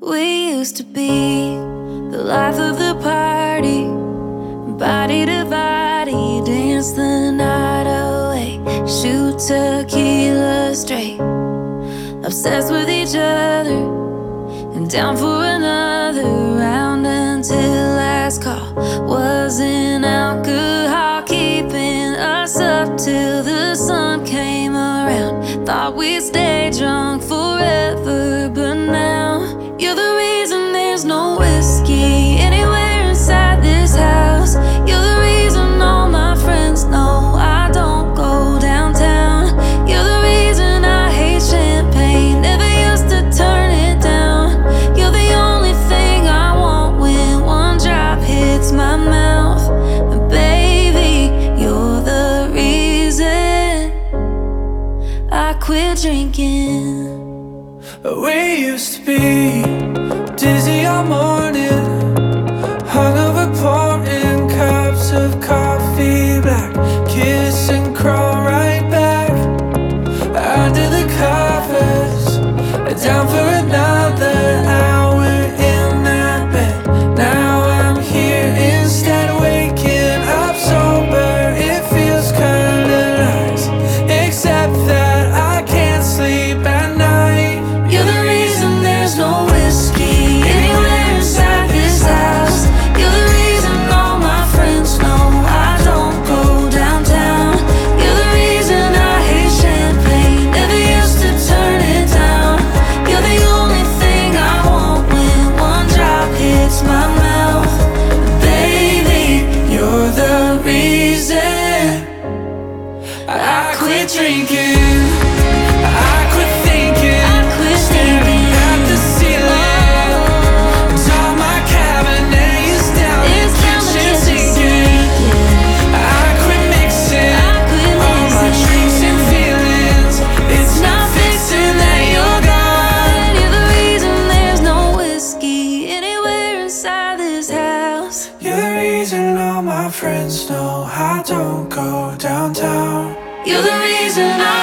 We used to be the life of the party, body to body, dance the night away, shoot tequila straight, obsessed with each other, and down for another round until last call. Wasn't alcohol keeping us up till the sun came around. Thought we'd stay drunk forever, but now you're the reason there's no whiskey anywhere inside this house. You're the reason all my friends know I don't go downtown. You're the reason I hate champagne, never used to turn it down. You're the only thing I want when one drop hits my mouth. And baby, you're the reason I quit drinking. We used to be dizzy all morning, hungover pouring cups of coffee black, kiss and crawl right back under the covers, down for another hour in that bed. Now I'm here instead, waking up sober. It feels kinda nice, except that I can't sleep at night. You're the reason there's no whiskey anywhere inside this house. You're the reason all my friends know I don't go downtown. You're the reason I hate champagne, never used to turn it down. You're the only thing I want when one drop hits my mouth. Baby, you're the reason I quit drinking. I quit thinking, staring at the ceiling. All my cabinet is down, the kitchen sinking. I quit mixing all my drinks and feelings. It's not fixing that you're gone. You're the reason there's no whiskey anywhere inside this house. You're the reason all my friends know I don't go downtown. You're the reason I